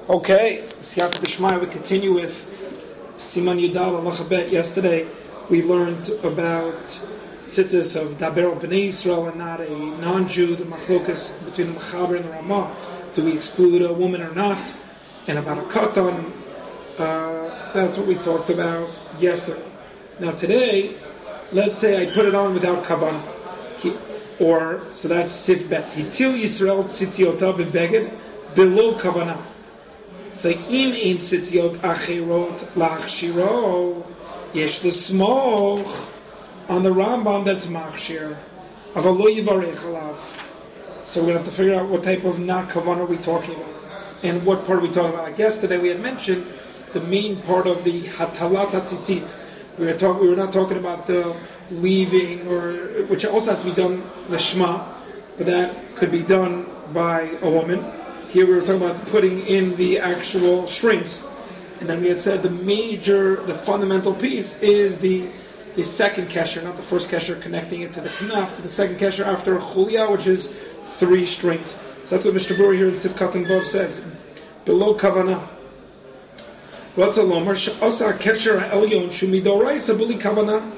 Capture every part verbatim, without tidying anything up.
Okay, Siyata Deshmai, we continue with Siman Yudal Alachabet. Yesterday we learned about tzitzis of Daber B'nai Yisrael and not a non-Jew, the machlokas between the Mechaber and the Ramah. Do we exclude a woman or not? And about a katan. Uh, that's what we talked about yesterday. Now today, let's say I put it on without kavanah. He, or, so that's Sif Bet. Hitil Yisrael tzitziota bebeged below kavanah. So im ein tzitziot acherot lachshiro yesh l'smoch on the Rambam that's machshir aval lo yivarech alav. So we're going to have to figure out what type of not kavanah are we talking about and what part are we talking about. Like yesterday we had mentioned the main part of the hatalat hatzitzit. We were talking. We were not talking about the weaving, or which also has to be done lishma, but that could be done by a woman. Here we were talking about putting in the actual strings, and then we had said the major, the fundamental piece is the the second kesher, not the first kesher connecting it to the knaf, but the second kesher after a chulia, which is three strings. So that's what Mister Brewer here in Sifkat and Vav says. Below kavanah. What's a lomer? Osa kesher elyon shumidoraisa b'li kavanah.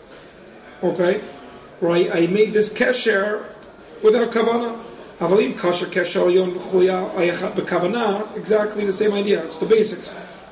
Okay, right. I made this kesher without kavanah. Avalim kasher kesher elyon v'chuya ayachat b'kavanah. Exactly the same idea. It's the basics.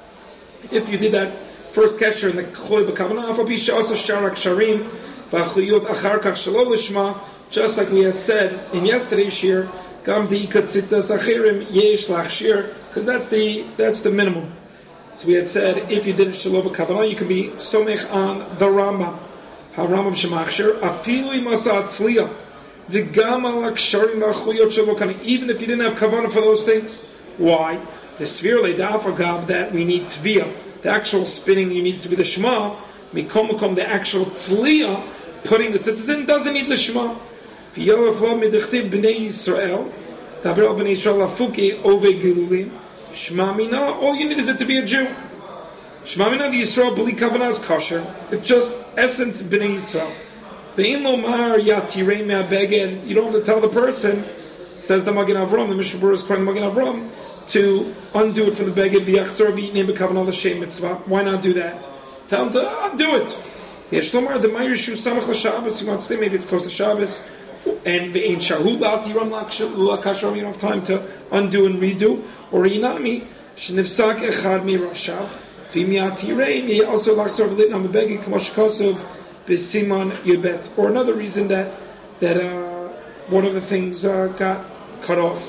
If you did that first kesher in the chuya b'kavanah, afabi she'osa sharak sharim v'achuyot achar kach shelo lishma. Just like we had said in yesterday's shir, gam di'ikat tzitzas achirim yesh lachshir, because that's the that's the minimum. So we had said if you did it shelo b'kavanah, you can be somech on the Rambam. Ha Rambam shemachshir afilu masa tzliya v'gam al aksharim v'achuyot shelo kana. Even if you didn't have kavanah for those things, why? The svir le'daf agav that we need tviyah, the actual spinning. You need to be the shema. Mikom mikom the actual tzliya, putting the tzitzis in doesn't need the shema. V'yolaflo midechtiv b'nei Yisrael daber al b'nei Yisrael afuki ove gilulim. Shema mina, all you need is it to be a Jew. Shema mina the Yisrael b'li kavanah is kosher. It's just essence b'nei Yisrael. Ve'in lomar yatirei me'abeged. You don't have to tell the person, says the Magen Avram, the Mishnah Berurah is quoting the Magen Avram, to undo it from the beged v'yachzor v'yitnei b'kavanah l'shem mitzvah. Why not do that? Tell him to undo it. Yesh lomar the ma'ir shu samach l'Shabbos. You want to say maybe it's close to Shabbos. And ve'in shahu la'atiram l'akashram. You don't have time to undo and redo. Or inami shenifsak echad mirashav v'miatirei may also lachzor v'litnam b'beged k'mosh kosov b'siman yudbet. Or another reason that that uh, one of the things uh, got cut off.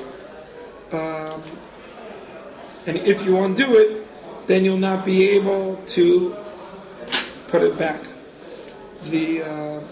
Um, and if you undo it, then you'll not be able to put it back. The uh,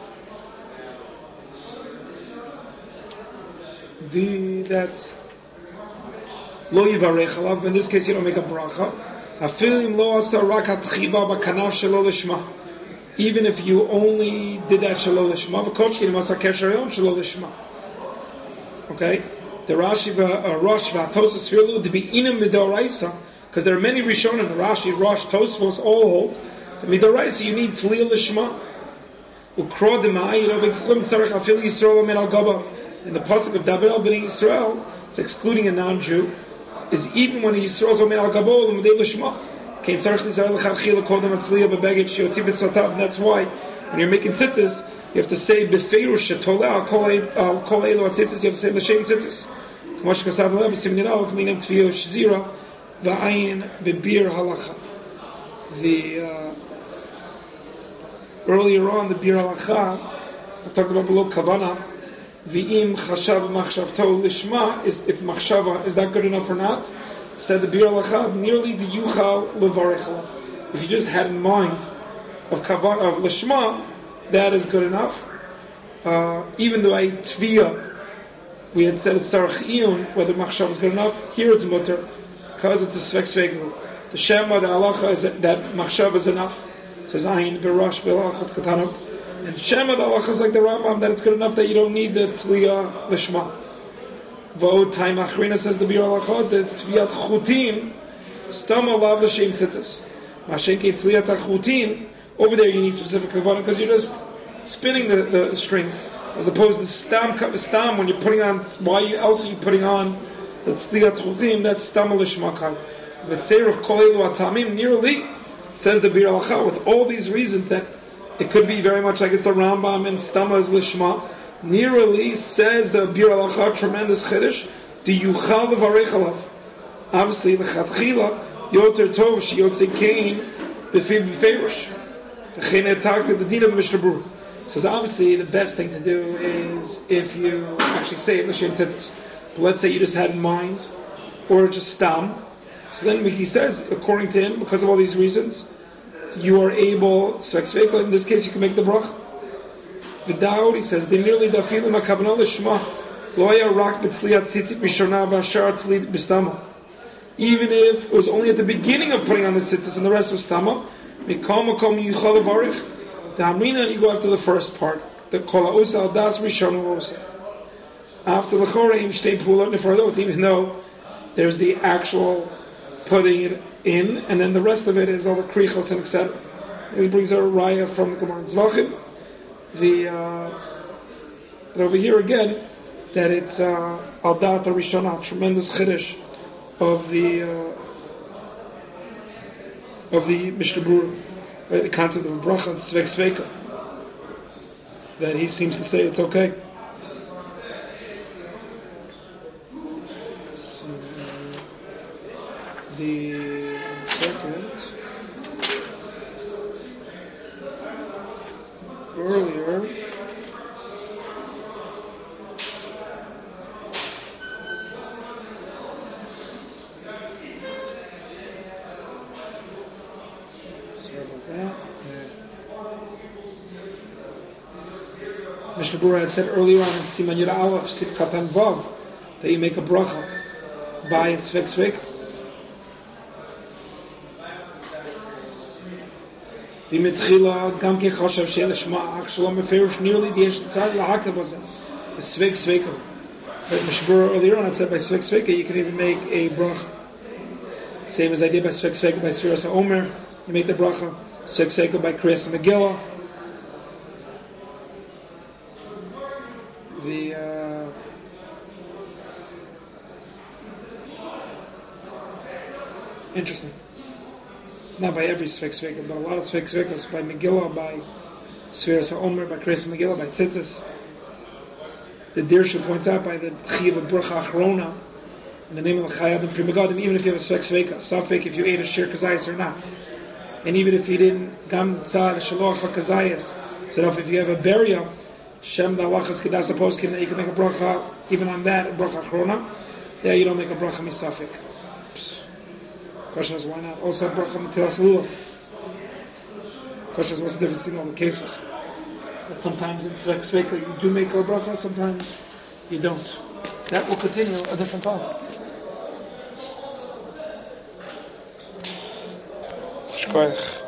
the that's lo yivarech alav. In this case, you don't make a bracha. Afilim lo asa rak hatchiva b'kanav shelo lishma. Even if you only did that shelo lishma, v'kochkin masa kesher elyon shelo lishma. Okay, the Rashi v'Rosh v'Tosfos firlu to be inim midoraisa, because there are many Rishonim. The Rashi, Rosh, Tosfos all hold the midoraisa. You need tliyah lishma. Ukro demai you know v'kchum tzarich afil Yisrael min al gabav. In the pasuk of Daber al b'nei Yisrael, it's excluding a non-Jew. Is even when Yisrael is omen al gabol and l'mudei l'shma. Kein tzarich l'Yisrael l'chadchila kodem atzliya b'beged she'yotzi b'satav. And that's why when you're making tzitzis, you have to say b'feirush shetoleh al kol elu atzitzis. You have to say l'shem tzitzis. K'mosh kasav lev b'simin yinav v'linem tviyo shzira v'ayin b'bir halacha. The uh, earlier on the bir halacha, I talked about below kavanah. V'im chashav machshavto lishma, is if machshava is that good enough or not? Said the bir halacha nearly the yuchal levarech. If you just had in mind of kavan of lishma, that is good enough. Uh, even though I tviyah, we had said it's sarach iyun, whether machshav is good enough. Here it's mutter because it's a svek sveglu. The shema the halacha is that, that machshav is enough. It says ayin berash belachot katanot. And Shema the halacha is like the Rambam that it's good enough that you don't need the tzliya lishma. V'od time achrina says the bir halacha the tviyat chutin stam alav l'shem tzitzis. Mashenke tzliyat chutin over there you need specific kavanah because you're just spinning the, the strings as opposed to stam stam when you're putting on. Why else are you putting on The tzliat chuchim, that's stam lishmakai. V'tzeir of kol elu atamim nearly, says the Bir Alacha, with all these reasons that it could be very much like it's the Rambam and Stama is Lishma. Nearly says the Bir Alacha, tremendous chiddush, the Yuchal V'varech alav. Obviously, the Chatchila, Yoter Tov, She Yotze Kain, B'fir B'feirush. The Chene talked to the Din of Mishnah Berurah. Says obviously the best thing to do is if you actually say it L'Shem Tzitzis. But let's say you just had in mind, or just Stam. So then he says, according to him, because of all these reasons, you are able, in this case you can make the bracha. The Daud, he says, they nearly dafilu makavna l'shma loya rak b'tzliat tzitzit b'shana v'ashar tzlit b'stama. Even if it was only at the beginning of putting on the tzitzis and the rest was stama, mikam makom yichal v'arich, the hamrina, you go after the first part, the kol ha'usa al das rishon ha'usa. After the choreim shtei pulot nefardot, even though there's the actual putting it in, and then the rest of it is all the krichos and et cetera. This brings a raya from the Gemara in Zvachim. The uh, but over here again, that it's al dat rishona, tremendous chiddush of the uh, of the Mishnah Berurah, right? The concept of a bracha and svek sveka. That he seems to say it's okay. The second earlier sorry about that. Mishnah Berurah had said earlier on in Siman Yud Aleph Sif Katan Vav that you make a bracha by Svek Svek. V'mitchila gam ke chashav she'el shma ach shalom meferush nearly the yesh tzad lahakav bazeh the svek sveka. But Mishnah Berurah earlier on it said by svek sveka you can even make a bracha. Same as I did by svek sveka by Sfiras HaOmer. You make the bracha svek sveka by Kriyas Megillah. The uh, interesting. Not by every Svek Sveka, but a lot of Svek Svekas by Megillah, by Sfiras HaOmer, by Kriyas Megillah, by Tzitzis. The Dirshu points out by the Chiv of Bracha Achrona, in the name of the Chayab and Pri Megadim, even if you have a Svek Sveka, Safek if you ate a Shir Kazayas or not. And even if you didn't, Gam Tzad Shaloch HaKazayas, so if you have a Beria, Shem the Alachas Kedas HaPoskim, that you can make a Bracha, even on that, a Bracha Achrona, there you don't make a Bracha Misafek. Question is, why not also bracha metilas lulav? Question is, what's the difference in all the cases? But sometimes in Svek Sveka you do make a bracha, sometimes you don't. That will continue a different time.